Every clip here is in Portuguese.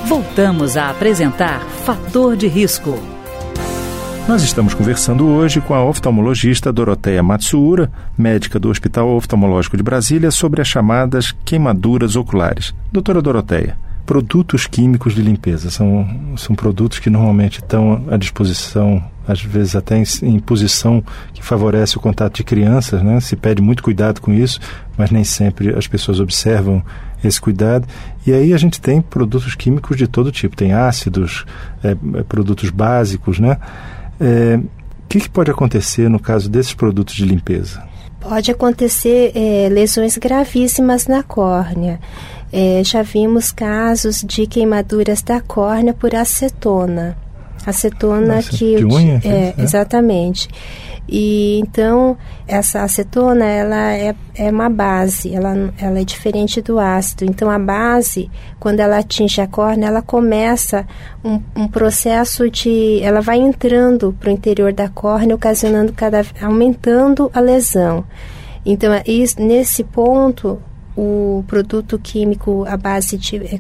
Voltamos a apresentar Fator de Risco. Nós estamos conversando hoje com a oftalmologista Doroteia Matsuura, médica do Hospital Oftalmológico de Brasília, sobre as chamadas queimaduras oculares. Doutora Doroteia, produtos químicos de limpeza são produtos que normalmente estão à disposição, às vezes até em posição que favorece o contato de crianças, né? Se pede muito cuidado com isso, mas nem sempre as pessoas observam esse cuidado. E aí a gente tem produtos químicos de todo tipo, tem ácidos, produtos básicos, né? O que pode acontecer no caso desses produtos de limpeza? Pode acontecer lesões gravíssimas na córnea. Já vimos casos de queimaduras da córnea por acetona. Acetona de unha? Exatamente. E então essa acetona ela é uma base, ela é diferente do ácido. Então a base, quando ela atinge a córnea, ela começa um processo ela vai entrando para o interior da córnea, ocasionando aumentando a lesão. Então nesse ponto o produto químico a base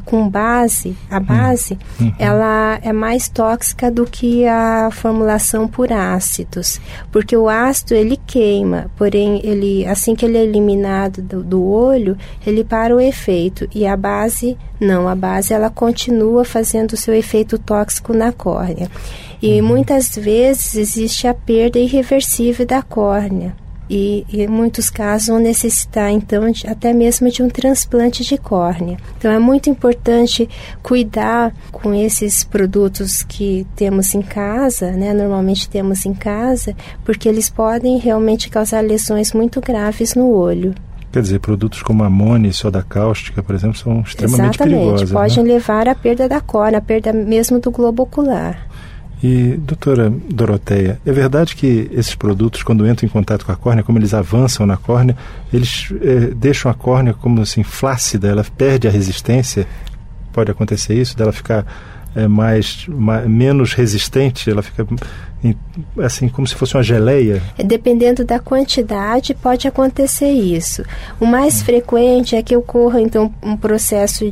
ela é mais tóxica do que a formulação por ácidos, porque o ácido ele queima, porém assim que ele é eliminado do olho, ele para o efeito, e a base não, a base ela continua fazendo o seu efeito tóxico na córnea, e muitas vezes existe a perda irreversível da córnea. E em muitos casos vão necessitar, então, até mesmo de um transplante de córnea. Então, é muito importante cuidar com esses produtos que temos em casa, né? Normalmente temos em casa, porque eles podem realmente causar lesões muito graves no olho. Quer dizer, produtos como amônia e soda cáustica, por exemplo, são extremamente perigosos. Exatamente, podem levar à perda da córnea, à perda mesmo do globo ocular. E, doutora Doroteia, é verdade que esses produtos, quando entram em contato com a córnea, como eles avançam na córnea, eles deixam a córnea como assim flácida, ela perde a resistência? Pode acontecer isso, dela ficar menos resistente, ela fica assim como se fosse uma geleia? Dependendo da quantidade, pode acontecer isso. O mais frequente é que ocorra então um processo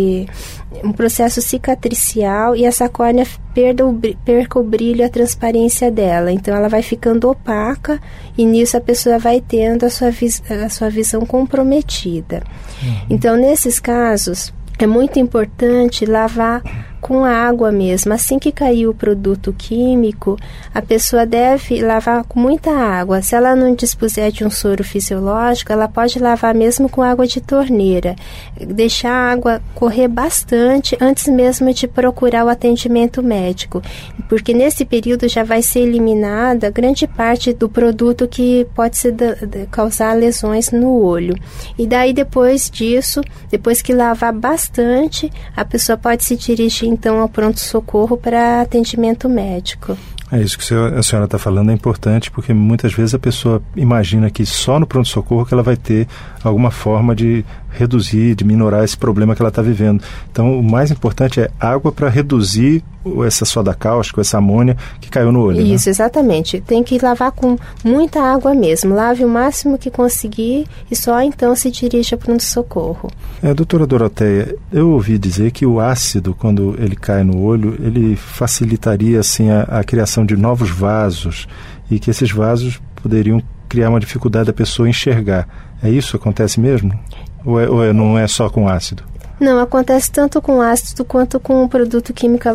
cicatricial e essa córnea perca o brilho e a transparência dela. Então ela vai ficando opaca e nisso a pessoa vai tendo a sua visão comprometida. Então nesses casos é muito importante lavar com água mesmo. Assim que cair o produto químico, a pessoa deve lavar com muita água. Se ela não dispuser de um soro fisiológico, ela pode lavar mesmo com água de torneira. Deixar a água correr bastante antes mesmo de procurar o atendimento médico, porque nesse período já vai ser eliminada grande parte do produto que pode causar lesões no olho. E daí depois disso, depois que lavar bastante, a pessoa pode se dirigir então ao pronto-socorro para atendimento médico. É isso que a senhora está falando, é importante, porque muitas vezes a pessoa imagina que só no pronto-socorro que ela vai ter alguma forma de reduzir, de minorar esse problema que ela está vivendo. Então, o mais importante é água para reduzir essa soda cáustica, essa amônia que caiu no olho. Isso, né? Exatamente. Tem que lavar com muita água mesmo. Lave o máximo que conseguir e só então se dirige ao pronto-socorro. Doutora Doroteia, eu ouvi dizer que o ácido, quando ele cai no olho, ele facilitaria assim, a criação de novos vasos e que esses vasos poderiam criar uma dificuldade da pessoa enxergar. É isso? Acontece mesmo? Ou não é só com ácido? Não, acontece tanto com ácido quanto com o produto químico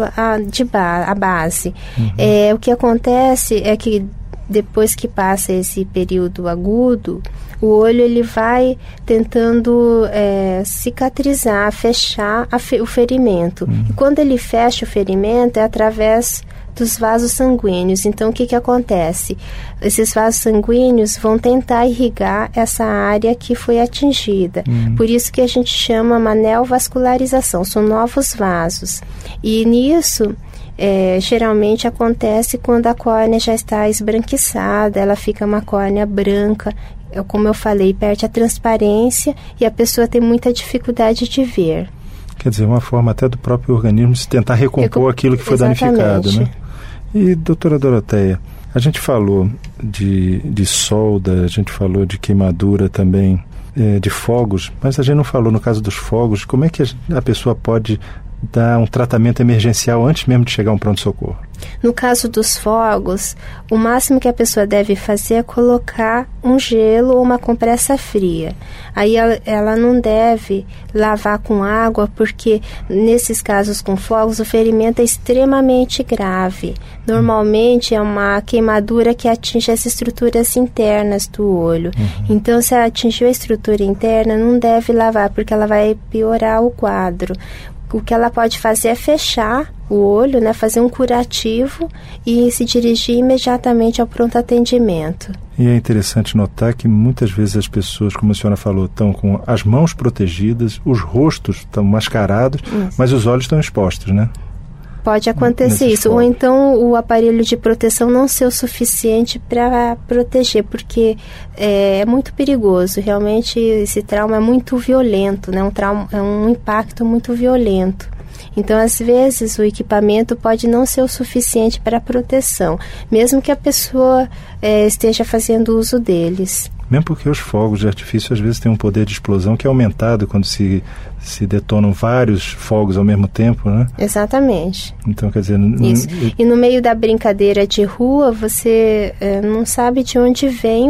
a base. O que acontece é que depois que passa esse período agudo, o olho ele vai tentando cicatrizar, fechar o ferimento. E quando ele fecha o ferimento é através dos vasos sanguíneos. Então, o que acontece? Esses vasos sanguíneos vão tentar irrigar essa área que foi atingida. Por isso que a gente chama uma neovascularização, são novos vasos. E nisso, geralmente acontece quando a córnea já está esbranquiçada, ela fica uma córnea branca, como eu falei, perde a transparência e a pessoa tem muita dificuldade de ver. Quer dizer, uma forma até do próprio organismo de tentar recompor aquilo que foi danificado, né? E, doutora Doroteia, a gente falou de solda, a gente falou de queimadura também, de fogos, mas a gente não falou, no caso dos fogos, como é que a pessoa pode dar um tratamento emergencial antes mesmo de chegar a um pronto-socorro? No caso dos fogos, o máximo que a pessoa deve fazer é colocar um gelo ou uma compressa fria. Aí ela não deve lavar com água, porque nesses casos com fogos o ferimento é extremamente grave. Normalmente é uma queimadura que atinge as estruturas internas do olho. Então, se ela atingiu a estrutura interna, não deve lavar, porque ela vai piorar o quadro. O que ela pode fazer é fechar o olho, né, fazer um curativo e se dirigir imediatamente ao pronto atendimento. E é interessante notar que muitas vezes as pessoas, como a senhora falou, estão com as mãos protegidas, os rostos estão mascarados, mas os olhos estão expostos, né? Pode acontecer isso, ou então o aparelho de proteção não ser o suficiente para proteger, porque é muito perigoso, realmente esse trauma é muito violento, né? É um impacto muito violento. Então, às vezes, o equipamento pode não ser o suficiente para proteção, mesmo que a pessoa esteja fazendo uso deles. Mesmo porque os fogos de artifício às vezes têm um poder de explosão que é aumentado quando se detonam vários fogos ao mesmo tempo, né? Exatamente. Então, quer dizer... Isso. E no meio da brincadeira de rua, você não sabe de onde vêm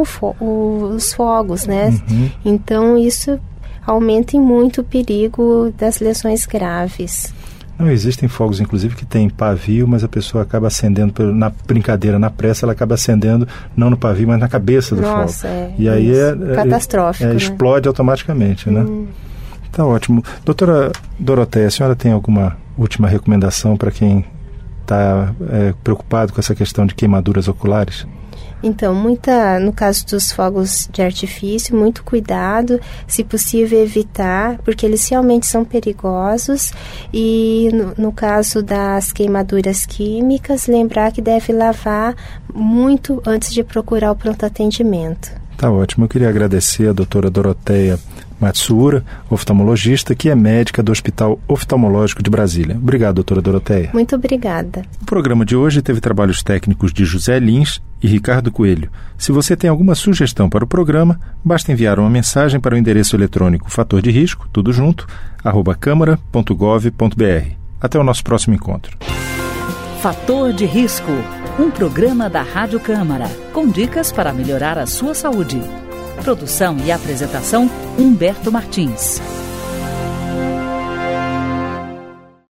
os fogos, né? Então, isso aumenta muito o perigo das lesões graves. Não, existem fogos, inclusive, que tem pavio, mas a pessoa acaba acendendo, na brincadeira, na pressa, ela acaba acendendo não no pavio, mas na cabeça do fogo. E aí catastrófico, né? Explode automaticamente, né? Tá ótimo. Doutora Doroteia, a senhora tem alguma última recomendação para quem está preocupado com essa questão de queimaduras oculares? Então, no caso dos fogos de artifício, muito cuidado, se possível evitar, porque eles realmente são perigosos. E no caso das queimaduras químicas, lembrar que deve lavar muito antes de procurar o pronto atendimento. Tá ótimo. Eu queria agradecer a doutora Doroteia Matsuura, oftalmologista, que é médica do Hospital Oftalmológico de Brasília. Obrigado, doutora Doroteia. Muito obrigada. O programa de hoje teve trabalhos técnicos de José Lins e Ricardo Coelho. Se você tem alguma sugestão para o programa, basta enviar uma mensagem para o endereço eletrônico fator de risco, tudo junto, @câmara.gov.br. Até o nosso próximo encontro. Fator de Risco, um programa da Rádio Câmara, com dicas para melhorar a sua saúde. Produção e apresentação, Humberto Martins.